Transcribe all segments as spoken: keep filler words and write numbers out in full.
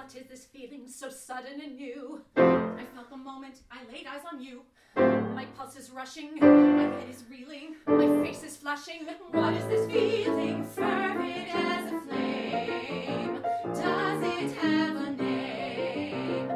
What is this feeling so sudden and new? I felt the moment I laid eyes on you. My pulse is rushing, my head is reeling, my face is flushing. What is this feeling, fervid as a flame? Does it have a name?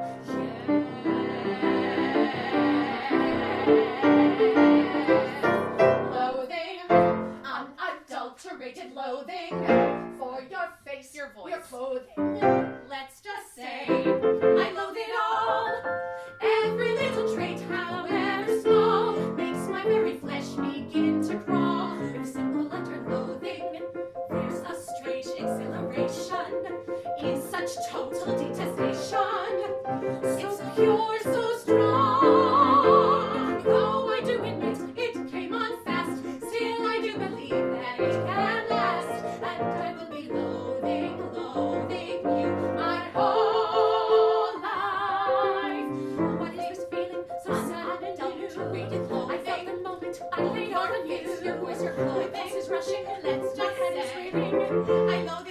Yes. Loathing, unadulterated loathing for your face, your voice, your clothing. Let's just say I loathe it all. Every little trait, however small, makes my very flesh begin to crawl. With simple utter loathing, there's a strange exhilaration in such total detestation. So pure, so strong. Though I do admit it came on fast, still I do believe that it can last. And I will be loathing, loathing you my whole life. What is this feeling so sad and unadulterated loathing? I felt the moment I laid on you. Your voice, your clothing, my face is rushing, let's just say I loathe